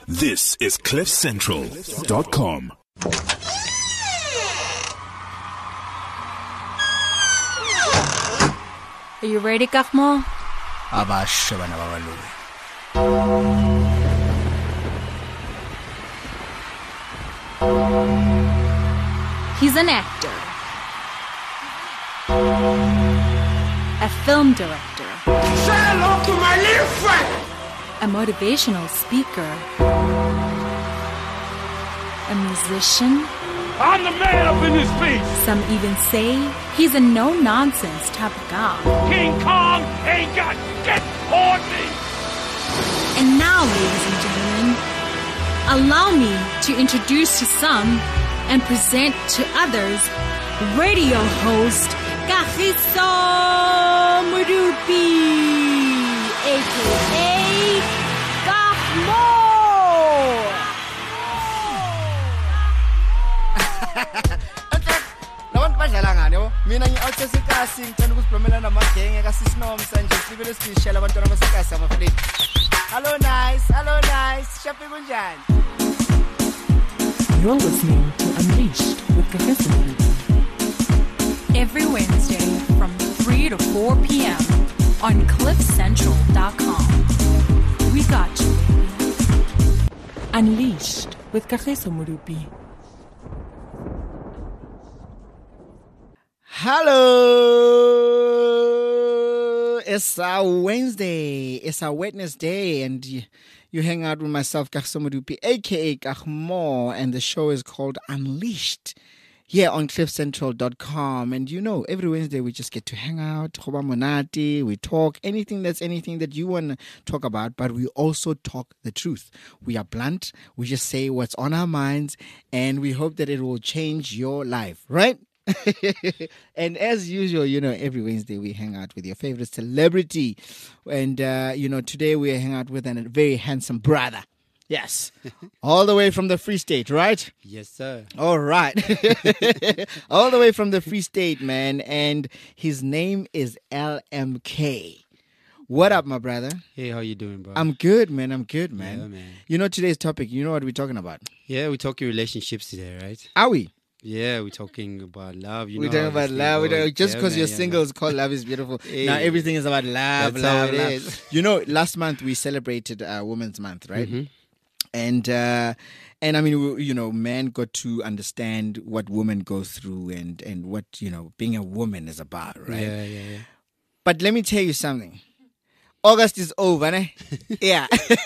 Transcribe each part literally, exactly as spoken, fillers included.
This is cliff central dot com. Are you ready, Kakmo? Abasha bana babalungu. He's an actor, a film director, Say hello to my little friend. a motivational speaker, a musician. I'm the man up in this piece. Some even say he's a no-nonsense type of guy. King Kong ain't got shit on me. And now, ladies and gentlemen, allow me to introduce to some and present to others radio host Kagiso Modupi, aka Kakmo. Labantu badlala ngani yabo? Mina ngi-out esikasi ngicela ukusiblomela namagenge kasisinomsa nje sibele sishela abantwana basekasi abafredi. Hello nice, hello nice. Shapi kunjani? You're listening to Unleashed with Kagiso Modupi. Every Wednesday from three to four p.m. on cliff central dot com. We got you, baby. Unleashed with Kagiso Modupi. Hello. It's our Wednesday. It's our Wednesday, and you, you hang out with myself, Kagiso Modupi, aka Kakmo, and the show is called Unleashed here on cliff central dot com. And you know, every Wednesday we just get to hang out, Khoba Monati, we talk anything that's anything that you want to talk about, but we also talk the truth. We are blunt. We just say what's on our minds, and we hope that it will change your life, right? And as usual, you know, every Wednesday we hang out with your favorite celebrity. And, uh, you know, today we hang out with a very handsome brother. Yes. All the way from the Free State, right? Yes, sir. All right. All the way from the Free State, man. And his name is L M K. What up, my brother? Hey, how you doing, bro? I'm good, man. I'm good, man. Yeah, man. You know today's topic. You know what we're talking about? Yeah, we're talking relationships today, right? Are we? Yeah, we're talking about love. You We're know talking how about this love. thing We're talking, goes. just Yeah, because man, you're yeah, single man. is called love is beautiful. Hey. Now everything is about love, That's how love, it love. is. You know, last month we celebrated uh, Women's Month, right? Mm-hmm. And uh, and I mean, we, you know, men got to understand what women go through and and what, you know, being a woman is about, right? Yeah, yeah, yeah. But let me tell you something. August is over, né? Yeah.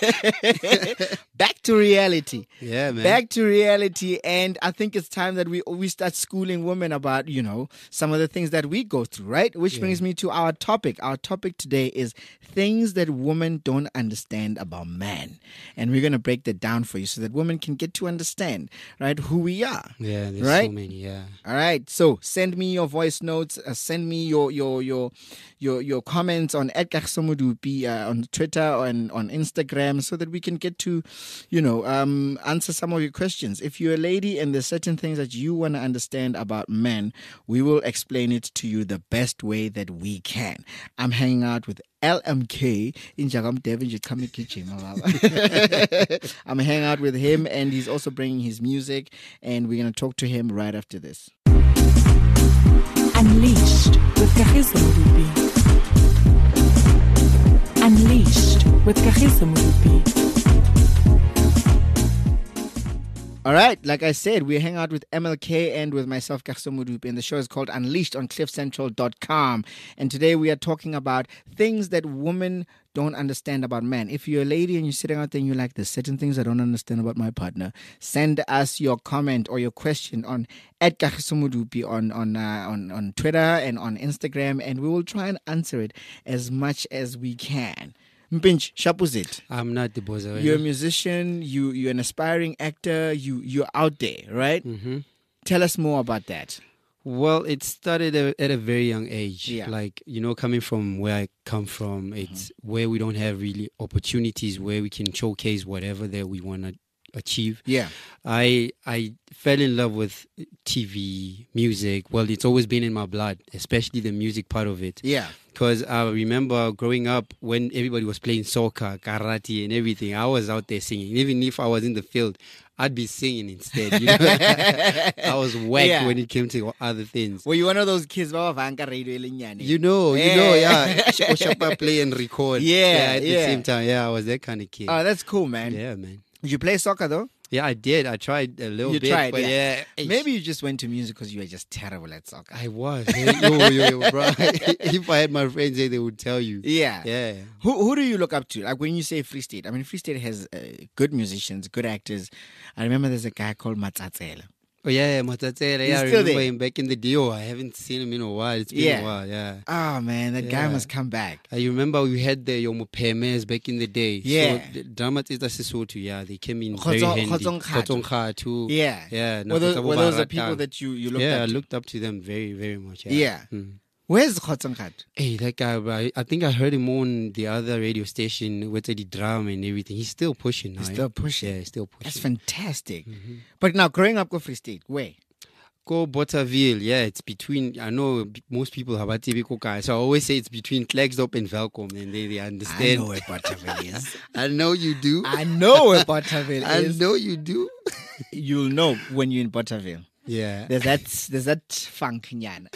Back to reality. Yeah, man. Back to reality, and I think it's time that we we start schooling women about, you know, some of the things that we go through, right? Which Yeah. brings me to our topic. Our topic today is things that women don't understand about men, and we're gonna break that down for you so that women can get to understand, right, who we are. Yeah, there's Right? so many, yeah. All right, so send me your voice notes. Uh, send me your your your your your comments on at Kagiso Modupi uh, on Twitter and on Instagram, so that we can get to, you know, um, answer some of your questions. If you're a lady and there's certain things that you want to understand about men, we will explain it to you the best way that we can. I'm hanging out with L M K in Jagam Devin Jikami Kitchen. I'm hanging out with him, and he's also bringing his music, and we're going to talk to him right after this. Unleashed with Kagiso Modupi. Unleashed with Kagiso Modupi. All right, like I said, we hang out with M L K and with myself, Kagiso Modupi, and the show is called Unleashed on cliff central dot com. And today we are talking about things that women don't understand about men. If you're a lady and you're sitting out there and you're like, there's certain things I don't understand about my partner, send us your comment or your question on at Kagiso Modupi on on, uh, on on Twitter and on Instagram, and we will try and answer it as much as we can. Mpinch, Shapuzit. I'm not the boss. You're a musician, you, you're an aspiring actor, you, you're out there, right? Mm-hmm. Tell us more about that. Well, it started a, at a very young age. Yeah. Like, you know, coming from where I come from, it's mm-hmm. where we don't have really opportunities where we can showcase whatever that we want to achieve. Yeah. I I fell in love with T V, music. Well, it's always been in my blood, especially the music part of it. Yeah. Because I remember growing up when everybody was playing soccer, karate, and everything. I was out there singing. Even if I was in the field, I'd be singing instead. You know? I was whack Yeah. when it came to other things. Were you one of those kids? You You know, you know, yeah. Shapa play and record. Yeah, at the yeah. same time. Yeah, I was that kind of kid. Oh, that's cool, man. yeah, man. Did you play soccer though? Yeah, I did. I tried a little You bit. tried, but yeah. yeah. Maybe you just went to music because you were just terrible at soccer. I was. Yo, yo, yo, bro. If I had my friends there, they would tell you. Yeah. Yeah. Who who do you look up to? Like when you say Free State, I mean Free State has uh, good musicians, good actors. I remember there's a guy called Matsatsela. Oh, yeah, Matatsela. He's Yeah, I still remember there? him back in the day. Oh, I haven't seen him in a while. It's been Yeah. a while, yeah. Oh man, that guy Yeah. must come back. I remember we had the Yomo Pemes back in the day. Yeah. So, the Dramat is Sesotho, yeah. They came in very Kgotsong- handy. Kgotsong Kgatho. Kgotsong Kgatho. Yeah. Yeah. Were those, Nakotabo were those the Baratang. people that you, you looked Yeah, I up to? looked up to them very, very much. Yeah. Yeah. Mm. Where's Kgotsong Kgatho? Hey, that guy, bro, I, I think I heard him on the other radio station with the drum and everything. He's still pushing now. He's yeah. still pushing. Yeah, he's still pushing. That's fantastic. Mm-hmm. But now growing up with Free State, where? Go Botterville, yeah, it's between, I know b- most people have a T V Kokai, so I always say it's between Klerksdorp and Velkom, and they, they I understand. know where Botterville is. I know you do. I know where Botterville I is. know you do. You'll know when you're in Botterville. Yeah. There's that, there's that funk nyana.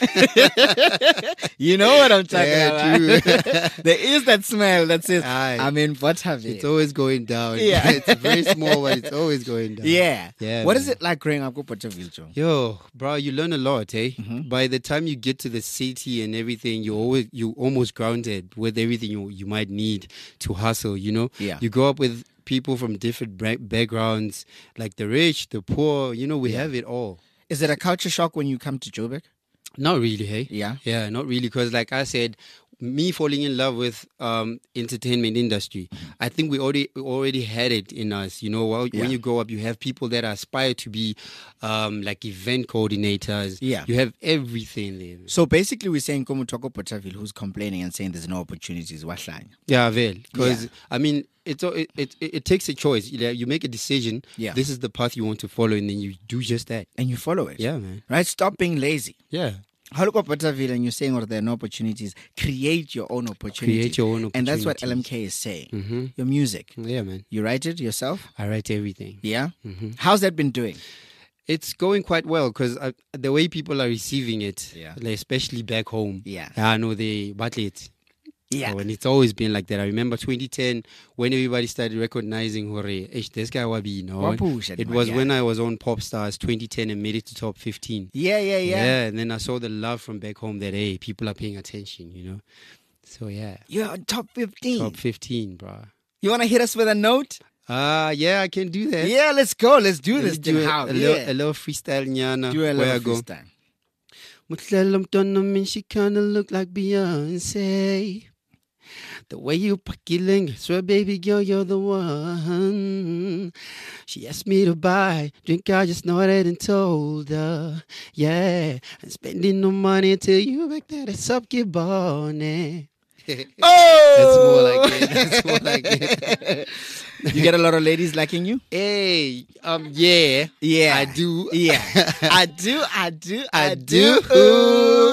You know what I'm talking Yeah, about. true. There is that smell that says, Aye. I'm in Botterville. It's always going down. Yeah. It's very small, but it's always going down. Yeah. Yeah, What is man. it like growing up with Botterville, Joe? Yo, bro, you learn a lot, eh? Mm-hmm. By the time you get to the city and everything, you always you almost grounded with everything you you might need to hustle. You know, Yeah. You grow up with people from different bra- backgrounds, like the rich, the poor. You know, we have it all. Is it a culture shock when you come to Joburg? Not really, hey? Yeah. Yeah, not really. Because like I said, me falling in love with um, entertainment industry, I think we already already had it in us. You know, well, Yeah. when you grow up, you have people that aspire to be um, like event coordinators. Yeah. You have everything there. So basically, we're saying Komutoko Botterville, who's complaining and saying there's no opportunities. Wahlanya. Yeah, well, because Yeah. I mean, it's it, it it takes a choice. You know, you make a decision. Yeah. This is the path you want to follow, and then you do just that. And you follow it. Yeah, man. Right? Stop being lazy. Yeah. How look at Botterville and you're saying, or there are no opportunities, create your own opportunity. Create your own And that's what L M opportunities. K is saying. Mm-hmm. Your music. Yeah, man. You write it yourself? I write everything. Yeah? Mm-hmm. How's that been doing? It's going quite well because the way people are receiving it, Yeah. like, especially back home. Yeah. I know they battle it. Yeah. And it's always been like that. I remember twenty ten when everybody started recognizing Hore, "Eish, this guy Wabi, no. Wapusha, It man, was yeah. when I was on Pop Stars twenty ten and made it to top fifteen. Yeah, yeah, yeah. Yeah, and then I saw the love from back home that, hey, people are paying attention, you know. So, yeah, You're on top fifteen. top fifteen, bro. You want to hit us with a note? Ah, uh, yeah, I can do that. Yeah, let's go. Let's do Let this. me do thing. a, How? a, little, Yeah. a little freestyle, nyana. Do a Where I little go. freestyle. Mutlela mntwana min she kinda look like Beyonce. The way you pakilling, swear baby girl you're the one. She asked me to buy drink, I just nodded and told her, yeah, I'm spending no money till you back that it's up your bonnet. Oh! That's more like it. That's more like it. You get a lot of ladies liking you? Hey, um, yeah, Yeah. I do. Yeah. I do, I do, I, I do. do. Ooh,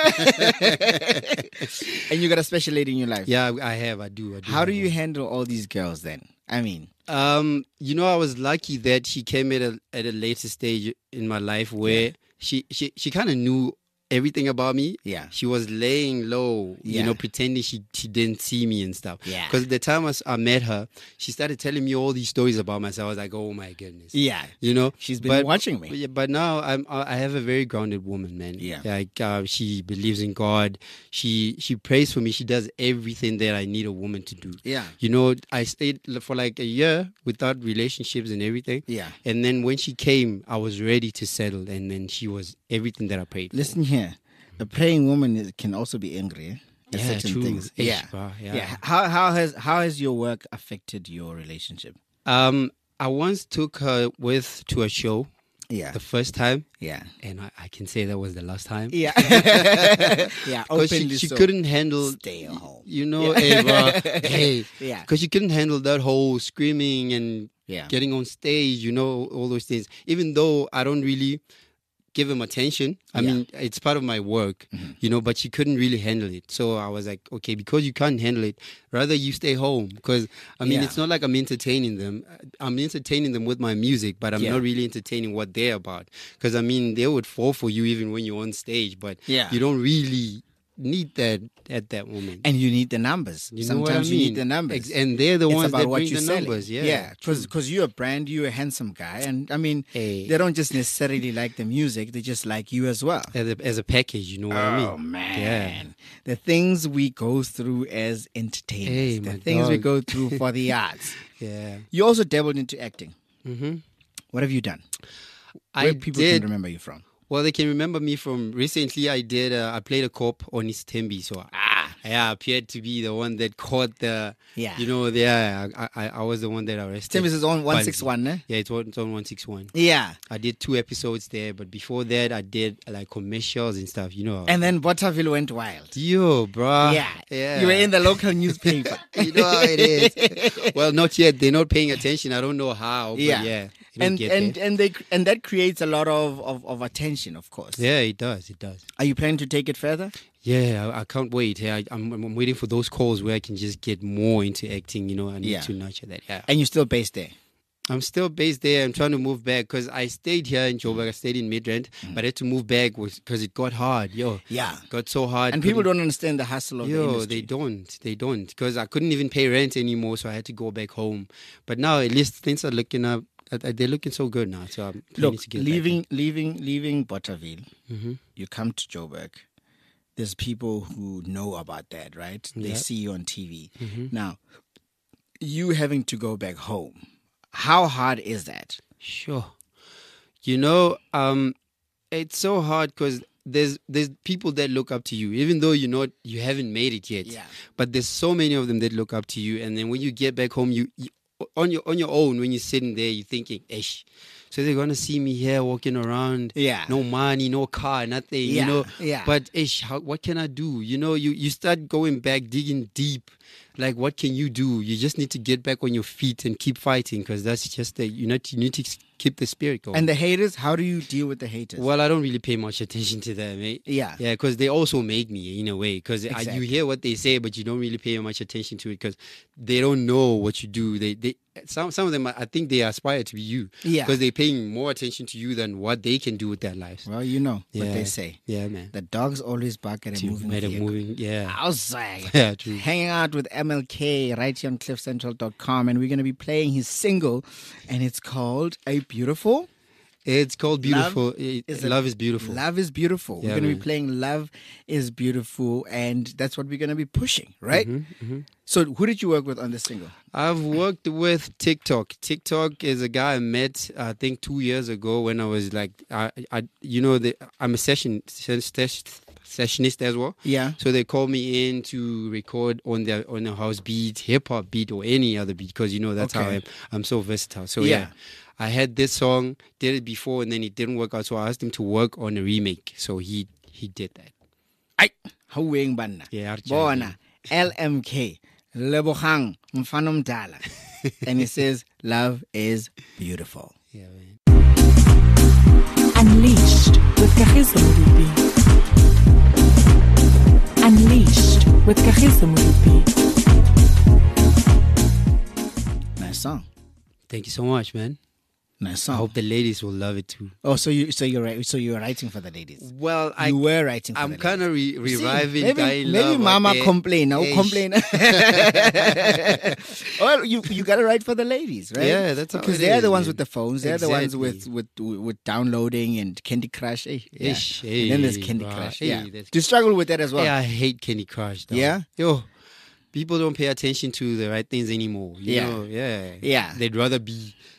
yeah. And you got a special lady in your life. Yeah, I have. I do. I do. How have do you one. handle all these girls then? I mean, Um, you know, I was lucky that she came at a at a later stage in my life where she she she kind of knew everything about me. Yeah. She was laying low, Yeah. you know, pretending she, she didn't see me and stuff. Yeah. Because the time I, s- I met her, she started telling me all these stories about myself. I was like, oh my goodness. yeah. You know, She's been But- watching me. Yeah, but now I'm I have a very grounded woman, man. Yeah. like uh, she believes in God. She she prays for me. She does everything that I need a woman to do. Yeah. You know, I stayed for like a year without relationships and everything. Yeah. And then when she came, I was ready to settle, and then she was everything that I prayed for. Listen here. A praying woman is, can also be angry eh? at Yeah, certain true. things. Ish, Yeah. bro, yeah. Yeah. How how has how has your work affected your relationship? Um, I once took her with to a show. Yeah. the first time, Yeah. and I, I can say that was the last time. Yeah. Yeah. Because she, Openly she so. couldn't handle, Stay home. you know, hey, bro, hey, Yeah. because she couldn't handle that whole screaming and Yeah. getting on stage, you know, all those things. Even though I don't really give him attention, I Yeah. mean, it's part of my work, Mm-hmm. you know, but she couldn't really handle it. So I was like, okay, because you can't handle it, rather you stay home. Because, I mean, Yeah. it's not like I'm entertaining them. I'm entertaining them with my music, but I'm Yeah. not really entertaining what they're about. Because, I mean, they would fall for you even when you're on stage, but Yeah. you don't really need that at that moment. And you need the numbers. You know what I Sometimes you need mean? the numbers. Ex- and they're the It's ones about that what bring you're the selling. numbers. Yeah, yeah. Because you're a brand, you're a handsome guy, and I mean, Hey. they don't just necessarily like the music; they just like you as well. as a, as a package, you know what I mean? Oh man, Yeah. the things we go through as entertainers, Hey, the my things we dog. go through for the arts. Yeah. You also dabbled into acting. Mm-hmm. What have you done? I Where people did. can remember you from? Well, they can remember me from recently. I did. Uh, I played a cop on Istembi, so ah, yeah, I appeared to be the one that caught the. Yeah. You know, yeah, I, I, I was the one that arrested. Tim is on Bunzi. one six one, eh? Yeah, it's on, it's on one six one. Yeah. I did two episodes there, but before that, I did like commercials and stuff. You know. And then Botterville went wild. Yo, bruh. yeah. yeah. You were in the local newspaper. You know how it is. Well, not yet. They're not paying attention. I don't know how. But Yeah. yeah. You don't and get and there. and they and that creates a lot of, of, of attention, of course. Yeah, it does. It does. Are you planning to take it further? Yeah, I, I can't wait. Yeah, I, I'm, I'm waiting for those calls where I can just get more into acting. You know, I need Yeah. to nurture that. Yeah, And you're still based there. I'm still based there. I'm trying to move back because I stayed here in Joburg. I stayed in Midrand, but I had to move back because it got hard. Yo, Yeah. got so hard. And people couldn't- don't understand the hustle of the Yo, industry. they don't. They don't. Because I couldn't even pay rent anymore, so I had to go back home. But now at least things are looking up. uh, uh, They're looking so good now. So I'm planning Look, to get leaving leaving leaving Botterville, Mhm. you come to Joburg. There's people who know about that, right? They Yeah. see you on T V. Mm-hmm. Now, you having to go back home, how hard is that? Sure. You know, um, it's so hard because there's there's people that look up to you, even though you know you haven't made it yet. Yeah. But there's so many of them that look up to you, and then when you get back home, you, you on your on your own when you're sitting there, you're thinking, "Ish." So they're gonna see me here walking around, Yeah. no money, no car, nothing, Yeah, you know. yeah. But ish, how, what can I do? You know, you you start going back, digging deep. Like, what can you do? You just need to get back on your feet and keep fighting because that's just the you know you need to keep the spirit going. And the haters, how do you deal with the haters? Well, I don't really pay much attention to them, eh? Yeah. Yeah, because they also make me in a way. Because Exactly. you hear what they say, but you don't really pay much attention to it because they don't know what you do. They, they, some, some of them, I think they aspire to be you. Yeah. Because they're paying more attention to you than what they can do with their lives. Well, you know what Yeah. they say. Yeah, man. The dogs always bark at a To moving make a vehicle. moving, yeah. Outside. Yeah, true. Hanging out with M L K right here on cliff central dot com, and we're going to be playing his single, and it's called A Beautiful. It's called Beautiful. Love It- is Love a- is Beautiful. Love is Beautiful. Yeah, we're going to be man. playing Love is Beautiful, and that's what we're going to be pushing, right? Mm-hmm, So, who did you work with on this single? I've worked with TikTok. TikTok is a guy I met, I think, two years ago when I was like, I, I you know, the, I'm a session ses- ses- sessionist as well. Yeah. So they call me in to record on their on a house beat, hip hop beat, or any other beat because you know that's how Okay. I am. I'm so versatile. So Yeah. yeah. I had this song, did it before, and then it didn't work out. So I asked him to work on a remake. So he he did that. Ay, hauweng banna. Yeah, Archie. Bona, L M K, Lebogang, Mfano Mdala. And he says, Love is Beautiful. Yeah, man. Unleashed with Kagiso Modupi. Unleashed with Kagiso Modupi. Nice song. Thank you so much, man. Nice I song. hope the ladies will love it too. Oh, so you so you're right. So you're writing for the ladies. Well, I you were writing for I'm the kind of re- ladies. See, reviving maybe, Guy in maybe Love mama out there. complain. No Ish. complain. Well, you you gotta write for the ladies, right? Yeah, that's how because it they're the is, ones man. with the phones. They're the ones with Exactly. with with downloading and Candy Crush. Eh? Yeah. Ish, And then there's hey, Candy bruh, Crush. hey, Yeah. that's- Do you struggle with that as well? Yeah, I hate Candy Crush. Though. Yeah? Yo, people don't pay attention to the right things anymore. You Yeah. know? Yeah. Yeah. They'd rather be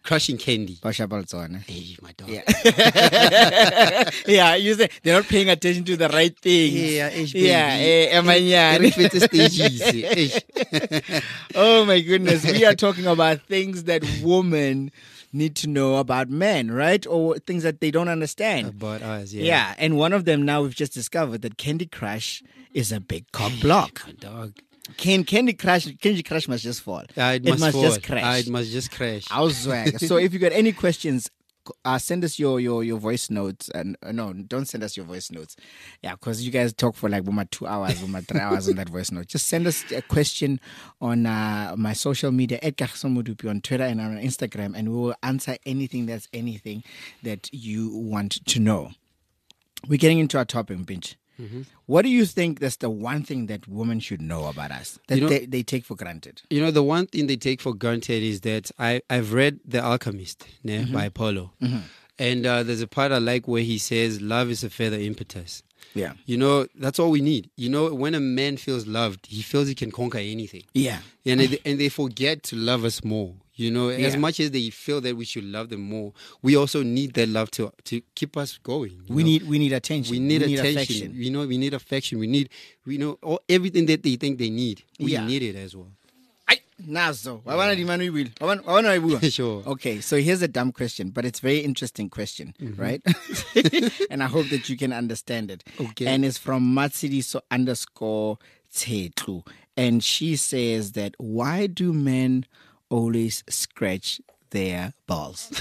crushing Candy. Basha Balzona. Hey, my dog. Yeah. Yeah, you say they're not paying attention to the right things. Yeah, ish, Yeah, baby. eh, amanyane. If it's a stage, ish. Oh my goodness, we are talking about things that women need to know about men, right? Or things that they don't understand. About us, yeah. Yeah, and one of them now we've just discovered that Candy Crush is a big cock block. My dog. Can Candy Crush Candy Crush must just fall. Uh, it must, fall. just crash. Uh, it must just crash. I'll swag. So if you got any questions, uh, send us your your your voice notes. And uh, no, don't send us your voice notes. Yeah, because you guys talk for like about two hours, about three hours on that voice note. Just send us a question on uh, my social media at Kagiso Modupi on Twitter and on Instagram, and we will answer anything that's anything that you want to know. We're getting into our topic, Pinch. Mm-hmm. What do you think that's the one thing that women should know about us that You know- they, they take for granted? You know, the one thing they take for granted is that I, I've read The Alchemist né, Mm-hmm. by Paulo. And uh, there's a part I like where he says, love is a feather impetus. Yeah. You know, that's all we need. You know, when a man feels loved, he feels he can conquer anything. Yeah. And they, and they forget to love us more. You know, as Yeah. much as they feel that we should love them more, we also need that love to to keep us going. you We know? need we need attention. we need attention. affection. You know, we need affection. We need, we know, all, everything that they think they need. We Yeah. need it as well. Ay, nazo. Wa bona di mano e buile? Wa bona- wa bona e bua? Sure. Okay, so here's a dumb question, but it's a very interesting question, right? And I hope that you can understand it. Okay. And it's from Matsidiso underscore Tsetlu. And she says that why do men always scratch their balls?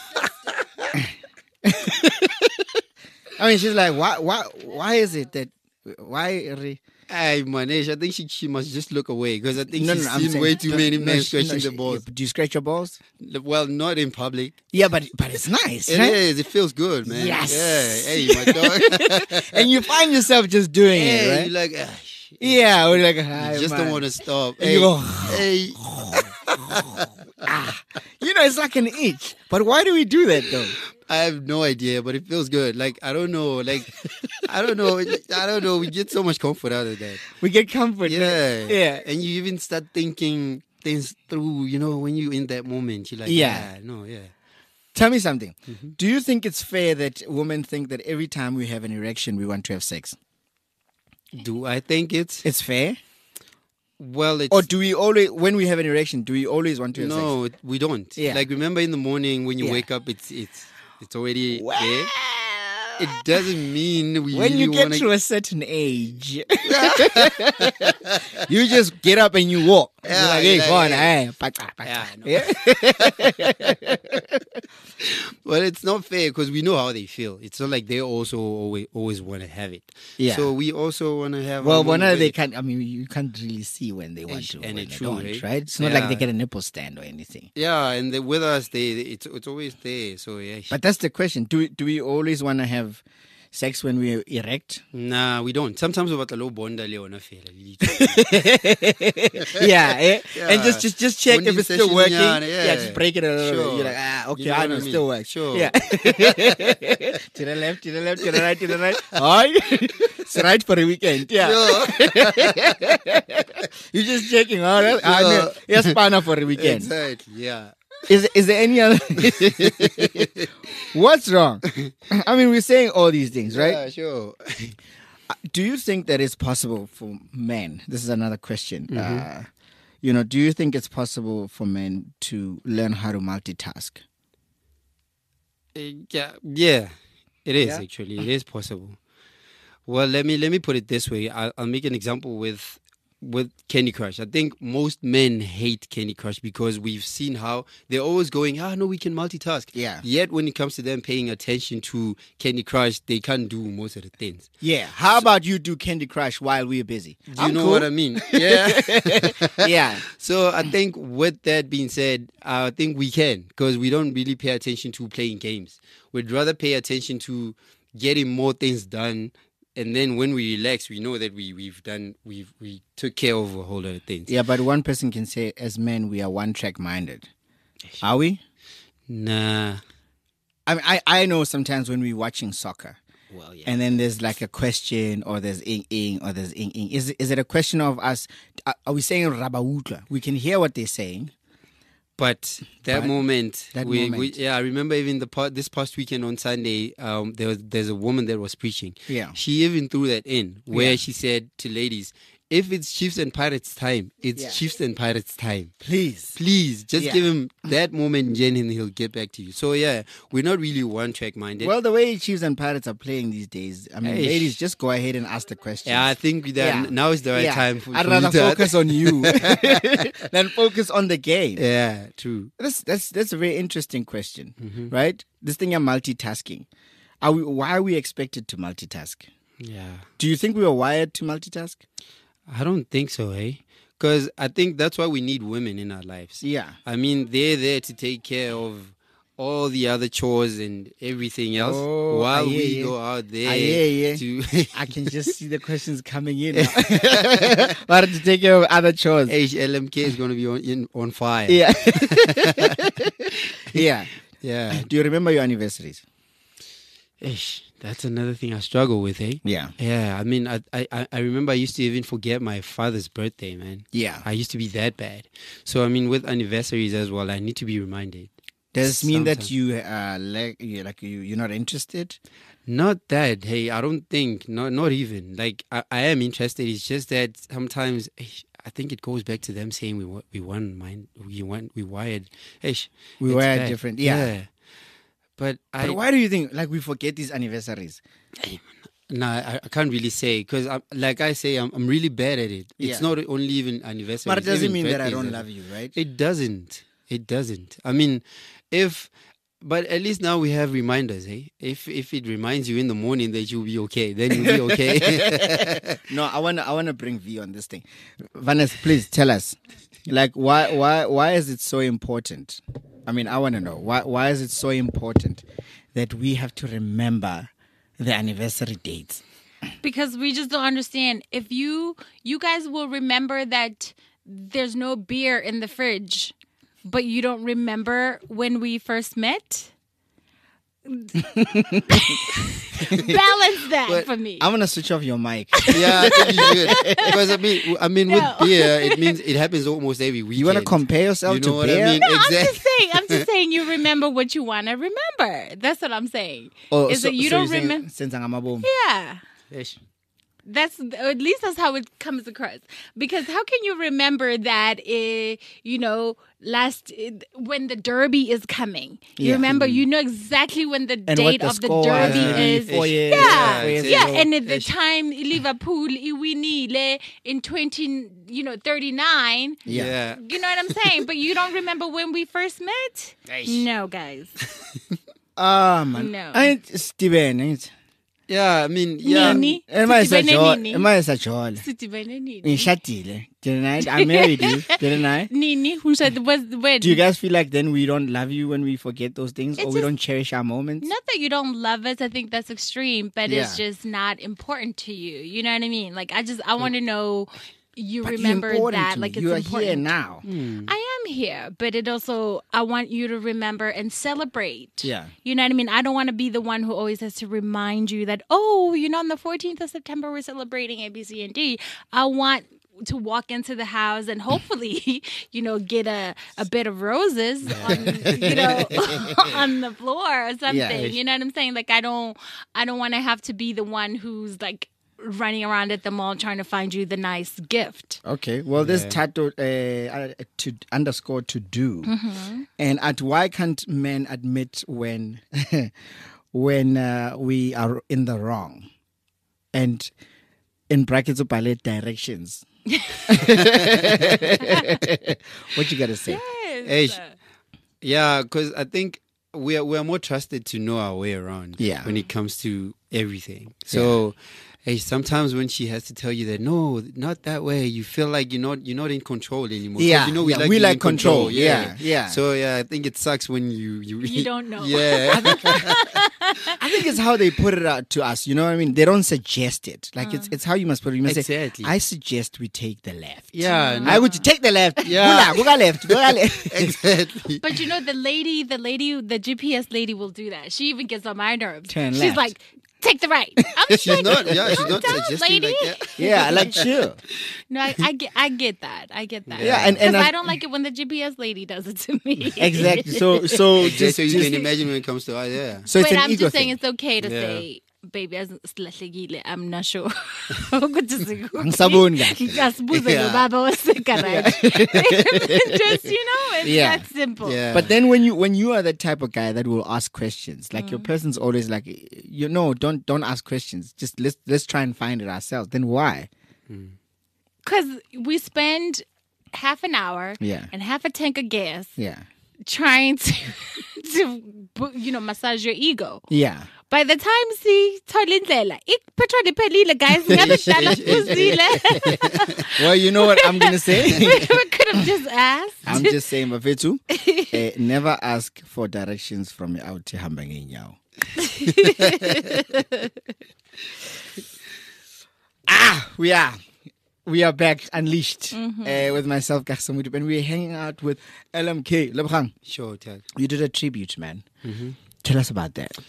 I mean, she's like, why, why, why is it that, why? Re- Hey, Manesh, I think she, she must just look away because I think No, she's no, I'm seen saying- way too no, many no, men she- no, scratching she- the balls. Do you scratch your balls? Well, not in public. Yeah, but but it's nice, It right? is. It feels good, man. Yes. Yeah. Hey, my dog. And you find yourself just doing hey, it, right? you're like, ah, shit. Yeah, we're like, You "Hi, just man." don't want to stop. And Hey, you go, hey. you know, it's like an itch. But why do we do that though? I have no idea, but it feels good. Like, I don't know. Like, I don't know. I don't know. We get so much comfort out of that. We get comfort. Yeah. Yeah. And you even start thinking things through, you know, when you're in that moment. You're like, Yeah. yeah, no, yeah. Tell me something. Mm-hmm. Do you think it's fair that women think that every time we have an erection, we want to have sex? Do I think it's, It's fair? well, it's, Or do we always, when we have an erection, do we always want to have sex? no, it- we don't. Yeah. Like, remember in the morning when you Yeah. wake up, it's, it's, it's already Well, there. It doesn't mean we when really you get wanna, to a certain age, you just get up and you walk. Yeah, You're like, hey, yeah, go on, yeah. hey, pacha, pacha. Yeah, I know. Yeah? Well, it's not fair because we know how they feel. It's not like they also always always want to have it. Yeah. So we also want to have. Well, our when moment they with it. can't, I mean, you can't really see when they want Ish, to, and when it's they true, don't, right? right? It's not like they Yeah. get a nipple stand or anything. Yeah, and they, with us, they it's it's always there. So yeah. But that's the question. Do we, do we always want to have sex when we're erect? Nah, we don't. Sometimes we got a low bond leona fela. yeah, eh? Yeah. And just just just check Bonding if it's still session, working. yeah, Yeah, yeah. just break it a little Sure. bit. You're like, ah, okay, You know I what know, I it mean? still works. Sure. Yeah. To the left, to the left, to the right, to the right. Hi. It's right for the weekend. Yeah. You're just checking out. Oh, I know. Yes, partner for the weekend. Exactly. Yeah. Is is there any other? What's wrong? I mean, we're saying all these things, right? Yeah, sure. Do you think that it's possible for men? This is another question. Mm-hmm. Uh, you know, do you think it's possible for men to learn how to multitask? Uh, Yeah, yeah, it is Yeah? actually. It is possible. Well, let me let me put it this way. I'll, I'll make an example with with Candy Crush. I think most men hate Candy Crush because we've seen how they're always going, ah, no, we can multitask. Yeah. Yet when it comes to them paying attention to Candy Crush, they can't do most of the things. Yeah. How about you do Candy Crush while we're busy? Do you know what I mean? Yeah. Yeah. So I think with that being said, I think we can because we don't really pay attention to playing games. We'd rather pay attention to getting more things done. And then when we relax, we know that we, we've done, we've, we took care of a whole lot of things. Yeah, but one person can say, as men, we are one-track minded. Are we? Nah. I mean, I, I know sometimes when we're watching soccer, Well, yeah. and then there's like a question, or there's ing ing, or there's ing ing. Is is it a question of us? Are, are we saying rabautla? We can hear what they're saying, But that But moment, that we, moment. we yeah, I remember even the part this past weekend on Sunday, um, there was there's a woman that was preaching. Yeah. She even threw that in where Yeah. she said to ladies, if it's Chiefs and Pirates time, it's Yeah. Chiefs and Pirates time. Please. Please, just Yeah. give him that moment, Jen, and he'll get back to you. So yeah, we're not really one track minded. Well, the way Chiefs and Pirates are playing these days, I mean, Eish. ladies, just go ahead and ask the questions. yeah, I think that Yeah. now is the right Yeah. time for, I'd for rather you to- focus on you than focus on the game. Yeah, true. That's that's that's a very interesting question, Mm-hmm. right? This thing of multitasking. Are we, why are we expected to multitask? Yeah. Do you think we were wired to multitask? I don't think so, eh? Because I think that's why we need women in our lives. Yeah. I mean, they're there to take care of all the other chores and everything else Oh, while ah, yeah, we yeah. go out there Ah, yeah, yeah. to I can just see the questions coming in now. But to take care of other chores. H L M K is going to be on in, on fire. Yeah. yeah. Yeah. Do you remember your anniversaries? Ish, that's another thing I struggle with, eh? Yeah. Yeah, I mean, I, I I remember I used to even forget my father's birthday, man. Yeah. I used to be that bad. So, I mean, with anniversaries as well, I need to be reminded. Does this mean that Sometimes. you uh like you like you you're not interested? Not that, hey, I don't think, not not even. Like, I, I am interested. It's just that sometimes, ish, I think it goes back to them saying we wa- we won mind, we want we wired, ish, We it's wired bad. different, yeah. But I, But why do you think like we forget these anniversaries? no, I, I can't really say because, like I say, I'm I'm really bad at it. Yeah. It's not only even anniversaries. But it doesn't even mean that I birthdays don't as- love you, right? It doesn't. It doesn't. I mean, if, but at least now we have reminders, eh? If if it reminds you in the morning that you'll be okay, then you'll be okay. No, I wanna I wanna bring V on this thing. Vanessa, please tell us. Like why why why is it so important? I mean, I wanna know. Why why is it so important that we have to remember the anniversary dates? Because we just don't understand. If you you guys will remember that there's no beer in the fridge, but you don't remember when we first met. Balance that But for me. I'm gonna switch off your mic. Yeah, I think you should. Because I mean, I mean, No. with beer, it means it happens almost every weekend. You wanna compare yourself You know to what beer? I mean? No, I'm Exactly. just saying. I'm just saying. You remember what you want to remember. That's what I'm saying. Oh, Is so- that you so don't you're saying remember? Senza ngamabomu. Yeah. Ish. That's at least that's how it comes across. Because how can you remember that? Uh, you know, last uh, when the Derby is coming, you Yeah. remember. You know exactly when the And date what the of the score was, Derby maybe is. four years, Yeah, four years yeah, ago. and at the Ish. time Liverpool winile in twenty, you know, thirty nine. Yeah. Yeah. You know what I'm saying? But you don't remember when we first met? Ish. No, guys. Ah man. No. Ain't Steven, ain't Yeah, I mean, yeah. Nini? Am I Sithi such bene nini? Am I such all? Sithi bene nini? Nishadile. Didn't I? I married you, didn't I? Nini, who said was when? Do you guys feel like then we don't love you when we forget those things, or It's we just- don't cherish our moments? Not that you don't love us. I think that's extreme, but it's Yeah. just not important to you. You know what I mean? Like I just I want to know you But you're remember important that. to me. Like it's you are important. here now. I am here, but it also I want you to remember and celebrate. Yeah. You know what I mean? I don't want to be the one who always has to remind you that, oh, you know, on the fourteenth of September we're celebrating A, B, C, and D. I want to walk into the house and hopefully, you know, get a, a bed of roses on, you know, on the floor or something. Yeah. You know what I'm saying? Like I don't I don't want to have to be the one who's like running around at the mall trying to find you the nice gift. Okay. Well, this title uh, uh, to underscore to do, and at why can't men admit when when uh, we are in the wrong, and in brackets of ballet directions. What you gotta say? Ish. Yeah, because I think we are we are more trusted to know our way around. Yeah. When it comes to everything, so. Hey, sometimes when she has to tell you that no, not that way, you feel like you're not you're not in control anymore. 'Cause Yeah, you know we yeah, like, we being like in control. control. Yeah, yeah. So yeah, I think it sucks when you you, You don't know. Yeah, I think it's how they put it out to us. You know what I mean? They don't suggest it. Like it's it's how you must put it. You must Exactly. say, I suggest we take the left. yeah, I would take the left. Yeah. Go left. Go left. exactly. But you know, the lady, the lady, the G P S lady will do that. She even gets on my nerves. Turn She's left. like, take the right. I'm just She's like, not, yeah, she's calm not down, suggesting lady. like that. Yeah, like chill. No, I, I get, I get that. I get that. Yeah, and- because and I- I don't like it when the G P S lady does it to me. Exactly. So so Just just, so you just can imagine when it comes to us, yeah. so it's But an I'm ego just saying thing. it's okay to Yeah. say, baby, as silahlekile, I'm not sure. Ukuthi sikuphi. Angisaboni kahle. Ngasibuze Yeah. nobaba wesigarage. Just, you know, it's Yeah. that simple. Yeah. But then when you when you are the type of guy that will ask questions, like Mm. your person's always like, you know, don't don't ask questions. Just let's let's try and find it ourselves. Then why? Because we spend half an hour Yeah. and half a tank of gas Yeah. trying to, to you know, massage your ego. Yeah. By the time sithola indlela, i-petrol iphelile, guys. Ngabe sidala siphuzile. Well, you know what I'm gonna say. We could have just asked. I'm just saying, Bafetu, uh, never ask for directions from out hamba ngeenyawo. Ah, we are. We are back, unleashed, uh, with myself, Kagiso Modupe, and we're hanging out with L M K. Lebogang, Sure, Tag. you did a tribute, man. Mm-hmm. Tell us about that.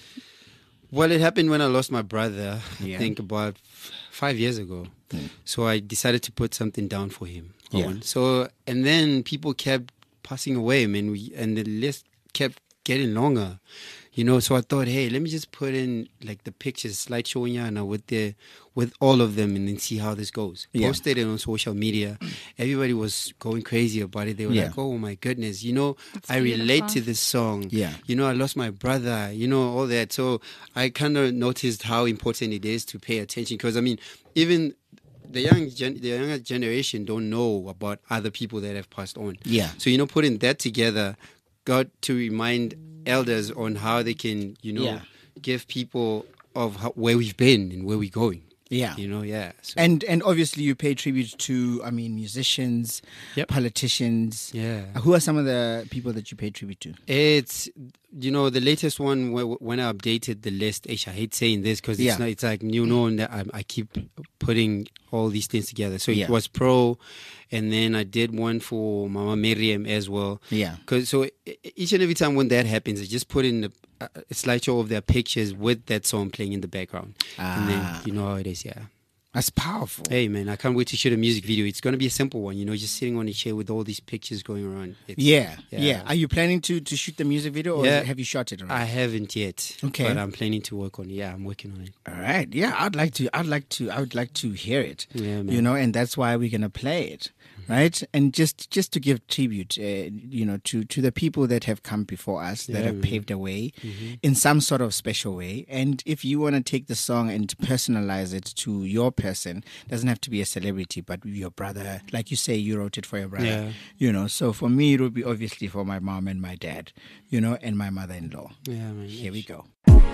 Well, it happened when I lost my brother, Yeah. I think about f- five years ago. So I decided to put something down for him. Yeah. Owen. So, and then people kept passing away, man, we, and the list kept getting longer. You know, so I thought, hey, let me just put in like the pictures, slideshow now with the with all of them, and then see how this goes. Yeah. Posted it on social media. Everybody was going crazy about it. They were Yeah. like, "Oh my goodness!" You know, I relate beautiful. to this song. Yeah. You know, I lost my brother. You know, all that. So I kind of noticed how important it is to pay attention. Because I mean, even the young gen- the younger generation don't know about other people that have passed on. Yeah. So you know, putting that together got to remind elders on how they can, you know, Yeah. give people of how, where we've been and where we're going. Yeah. You know, yeah. So, And and obviously you pay tribute to, I mean, musicians, Yep. politicians. yeah. Who are some of the people that you pay tribute to? It's, you know, the latest one wh- when I updated the list. Ish, I hate saying this because Yeah. it's not. It's like you know that I, I keep putting all these things together. So Yeah. it was Pro, and then I did one for Mama Miriam as well. Yeah. Because so e- each and every time when that happens, I just put in a, a slideshow of their pictures with that song playing in the background, and then Ah. you know how it is. Yeah. That's powerful. Hey man, I can't wait to shoot a music video. It's gonna be a simple one, you know, just sitting on a chair with all these pictures going around. It's, Yeah, yeah, Yeah. Are you planning to, to shoot the music video, or Yeah. have you shot it already? I haven't yet. Okay. But I'm planning to work on it. Yeah, I'm working on it. All right. Yeah, I'd like to. I'd like to. I would like to hear it. Yeah, man. You know, and that's why we're gonna play it, right? And just just to give tribute, uh, you know, to to the people that have come before us, that Yeah, have man. paved the way in some sort of special way. And if you want to take the song and personalize it to your person, doesn't have to be a celebrity, but your brother, like you say, you wrote it for your brother. Yeah. You know, so for me, it would be obviously for my mom and my dad, you know, and my mother-in-law. Yeah, man. Here we go.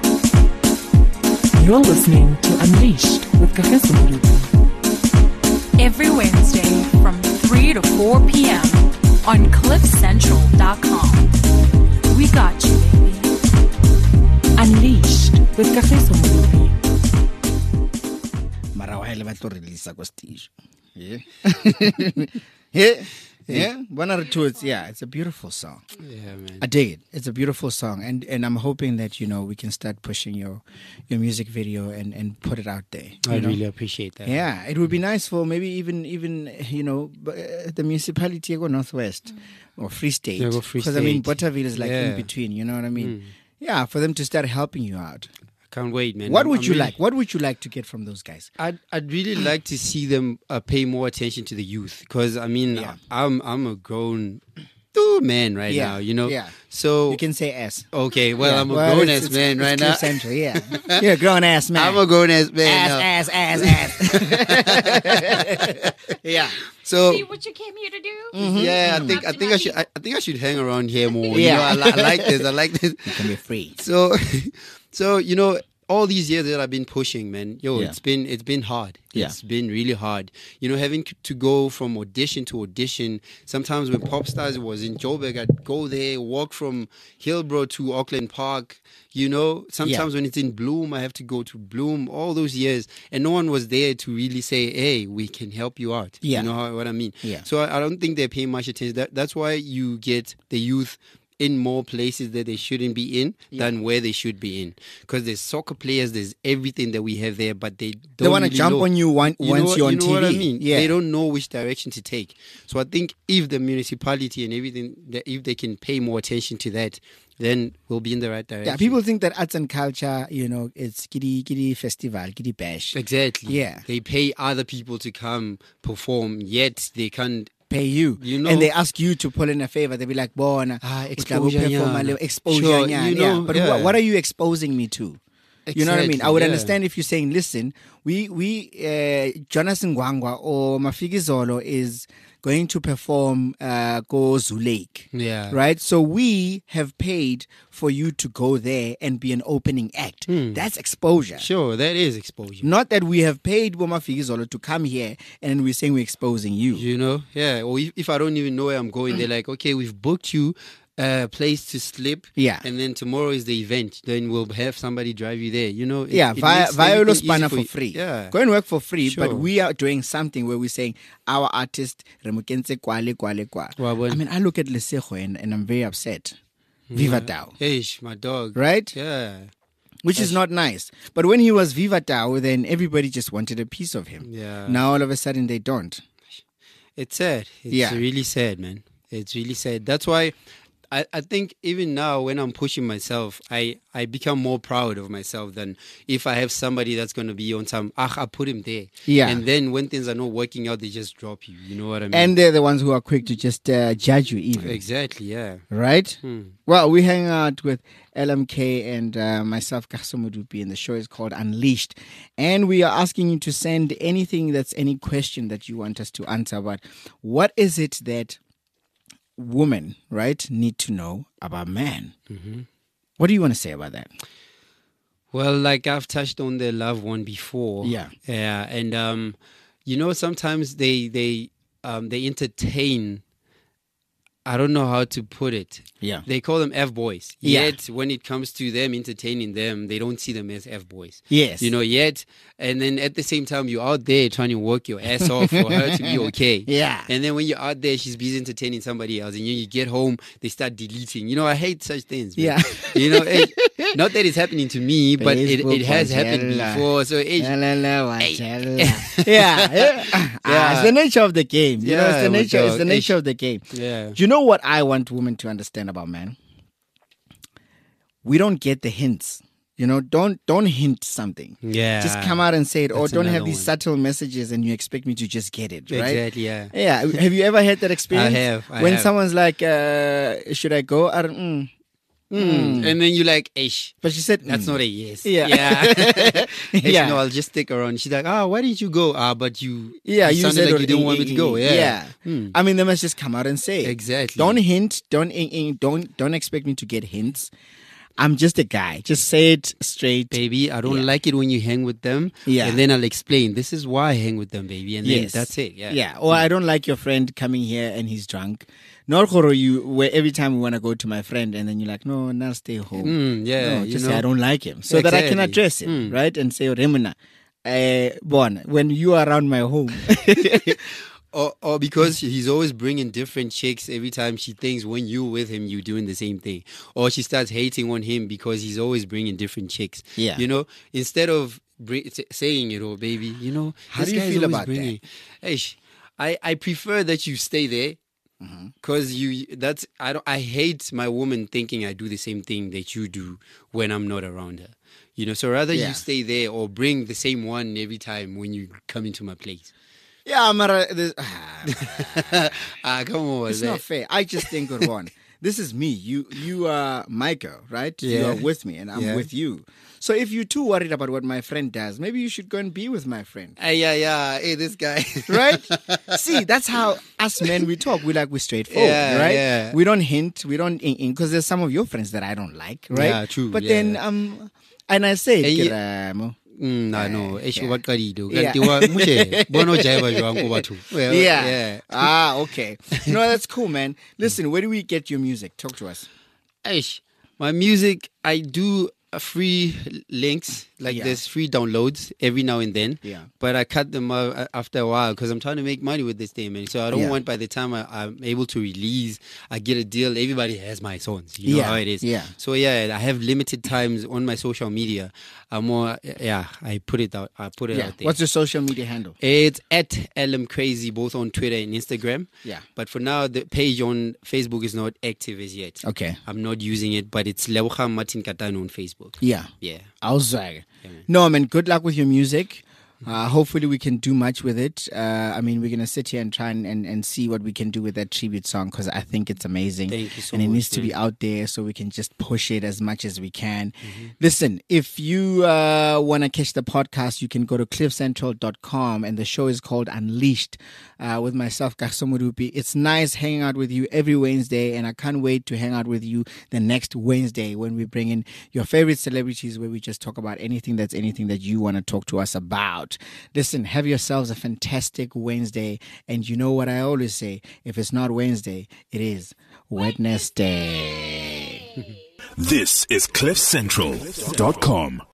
You're listening to Unleashed with Kagiso Modupe. Every Wednesday from three to four p.m. on cliff central dot com. We got you, baby. Unleashed with Kagiso Modupe. Mara wa hele ba tlo release ko stage. Yeah. Yeah. Yeah. One of the two, it's, yeah, it's a beautiful song. Yeah, man. I dig it. It's a beautiful song, and and I'm hoping that you know we can start pushing your your music video and and put it out there. I you know? really appreciate that. Yeah, it would be nice for maybe even even you know b- uh, the municipality of Northwest or Free State, Yeah, go Free because I mean State. Botterville is like in Yeah. between. You know what I mean? Mm. Yeah, for them to start helping you out. Can't wait, man. What I'm- would I'm you really- like? What would you like to get from those guys? I'd I'd really like to see them uh, pay more attention to the youth because I mean Yeah. I'm I'm a grown dude man right Yeah, now, you know. yeah. So You can say ass. okay, well Yeah, I'm a well, grown it's- ass it's- man it's right Cliff now. Central, yeah, you're a grown ass man. I'm a grown ass man. now. ass, ass, ass, ass. Yeah. So See what you came here to do? yeah, I think I Up to think my I should I, I think I should hang around here more. Yeah. You know, I, li- I like this. I like this. You can be free. So, so you know, all these years that I've been pushing, man, yo, Yeah. it's been it's been hard. Yeah. It's been really hard. You know, having c- to go from audition to audition. Sometimes when Popstars was in Joburg, I'd go there, walk from Hillbrow to Auckland Park. You know, sometimes when it's in Bloom, I have to go to Bloom. All those years, and no one was there to really say, "Hey, we can help you out." Yeah. You know how, what I mean? Yeah. So I, I don't think they're paying much attention. That, that's why you get the youth in more places that they shouldn't be in than where they should be in. Because there's soccer players, there's everything that we have there, but they don't They want to really jump know. on you one, You once know, you're on you know T V. what I mean? Yeah. They don't know which direction to take. So I think if the municipality and everything, that if they can pay more attention to that, then we'll be in the right direction. Yeah, people think that arts and culture, you know, it's kitty kitty festival, kitty bash. Exactly. Yeah. They pay other people to come perform, yet they can't. Pay you, You know- and they ask you to pull in a favor. They be like, "Bona, Ah, utla exposure perform a nyana." little exposure, Sure, nyana." you yeah. know, But yeah. What, what are you exposing me to? You know what I mean? Exactly, I would yeah. understand if you're saying, "Listen, we we uh, Jonas Ngwangwa or Mafiki Zolo is going to perform uh, go Zoo Lake." Yeah. Right? So we have paid for you to go there and be an opening act. That's exposure. Sure, that is exposure. Not that we have paid Boma Figizolo to come here and we're saying we're exposing you. You know, yeah. Or if, if I don't even know where I'm going, they're like, okay, we've booked you a place to sleep. Yeah. And then tomorrow is the event. Then we'll have somebody drive you there. You know, it, Yeah, it via makes via everything Spanner easy for you. free. Yeah. Go and work for free, Sure. but we are doing something where we're saying our artist Remukense Kwale Kwale Kwa. Well, well- I mean, I look at Lesego and, and I'm very upset. Viva Tao. Eish, my dog. Right? Yeah. Which is not nice. But when he was Viva Tao, then everybody just wanted a piece of him. Yeah. Now all of a sudden they don't. It's sad. It's Yeah. really sad, man. It's really sad. That's why I, I think even now when I'm pushing myself, I, I become more proud of myself than if I have somebody that's going to be on some, ah, I put him there. Yeah. And then when things are not working out, they just drop you. You know what I mean? And they're the ones who are quick to just uh, judge you even. Exactly, yeah. Right? Hmm. Well, we hang out with L M K and uh, myself, Kagiso Modupi, and the show is called Unleashed. And we are asking you to send anything that's any question that you want us to answer. But what is it that women, right, need to know about men? Mm-hmm. What do you want to say about that? Well, like I've touched on the love one before. Yeah. Yeah. And, um, you know, sometimes they, they, um, they entertain, I don't know how to put it. Yeah. They call them F-boys. Yeah. Yet, when it comes to them entertaining them, they don't see them as F-boys. Yes. You know, yet, and then at the same time, you're out there trying to work your ass off for her to be okay. Yeah. And then when you're out there, she's busy entertaining somebody else. And you, you get home, they start deleting. You know, I hate such things. Man. Yeah. You know, it, not that it's happening to me, but it, it Facebook has happened Wajella. before. So, it, La, la, la, Hey. Wajella. yeah, yeah. Ah, it's the nature of the game. You know, it's Yeah, the my nature. It's dog. the nature Ish. of the game. yeah. Do you know what I want women to understand about men? We don't get the hints. You know, don't don't hint something. Yeah. Just come out and say it, or That's don't have another these one. subtle messages and you expect me to just get it, right? Exactly, yeah. Yeah. Have you ever had that experience? have, I when have. someone's like, uh, "Should I go?" I don't. Mm. Mm. And then you're like, ish. But she said, That's mm. not a yes. Yeah. Yeah. Yeah. No, I'll just stick around. She's like, ah, why didn't you go? Ah, but you. Yeah, you sounded said like you didn't want me to go. Yeah. Yeah. Hmm. I mean, they must just come out and say it. Exactly. Don't hint. Don't in, in, don't don't expect me to get hints. I'm just a guy. Just say it straight. Baby, I don't Yeah. like it when you hang with them. Yeah. And then I'll explain, this is why I hang with them, baby. And then Yes. that's it. Yeah. Yeah. Or I don't like your friend coming here and he's drunk. Nor Koro, you where every time we want to go to my friend and then you're like, no, now stay home. Mm, yeah. No, you just know? say I don't like him. So that I can Exactly. address it, Mm. right? And say, Remuna, uh, Bon, when you are around my home. Or, or because he's always bringing different chicks every time she thinks when you're with him, you're doing the same thing. Or she starts hating on him because he's always bringing different chicks. Yeah. You know, instead of bring, saying it, oh, baby, you know, How this do you guy's feel always about bringing. Hey, sh- I, I prefer that you stay there. Because you, that's I don't. I hate my woman thinking I do the same thing that you do when I'm not around her. You know, so rather Yeah. you stay there or bring the same one every time when you come into my place. Yeah, Mara, this- ah, Ah, come on, it's man. not fair. I just think, Ron, this is me. You you are my girl, right? You Yeah. are with me and I'm Yeah. with you. So if you're too worried about what my friend does, maybe you should go and be with my friend. Hey, yeah, yeah. Hey, this guy. Right? See, that's how us men we talk. We like we're straightforward, Yeah, right? yeah. We don't hint. We don't because there's some of your friends that I don't like, right? Yeah, true, But yeah. then um, and I say, And you- Keramo. Mm, no, no. Eh, yeah. wa qadile. Yeah. Kanti wa mushe bono jaiva jwang ko batho. Well, Yeah. Yeah. Ah, okay. No, that's cool, man. Listen, where do we get your music? Talk to us. Eish, my music, I do uh, free links. Like Yeah. there's free downloads every now and then. Yeah. But I cut them uh, after a while because I'm trying to make money with this thing, man. So I don't Yeah. want by the time I, I'm able to release, I get a deal. Everybody has my songs. You know Yeah, how it is. yeah. So yeah, I have limited times on my social media. I'm more, yeah, I put it out. I put it Yeah. out there. What's your social media handle? It's at L M Crazy, both on Twitter and Instagram. Yeah. But for now, the page on Facebook is not active as yet. Okay. I'm not using it, but it's Lebogang Martin Katano on Facebook. Yeah. Yeah. Awesome. man. No, man, good luck with your music. Uh, hopefully we can do much with it. Uh, I mean, we're going to sit here and try and, and, and see what we can do with that tribute song because I think it's amazing. Thank you so and it much, needs to man. be out there so we can just push it as much as we can. Mm-hmm. Listen, if you uh, want to catch the podcast, you can go to cliff central dot com and the show is called Unleashed uh, with myself, Kagiso Moruti. It's nice hanging out with you every Wednesday and I can't wait to hang out with you the next Wednesday when we bring in your favorite celebrities where we just talk about anything that's anything that you want to talk to us about. Listen, have yourselves a fantastic Wednesday. And you know what I always say, if it's not Wednesday, it is Wednesday. This is cliff central dot com.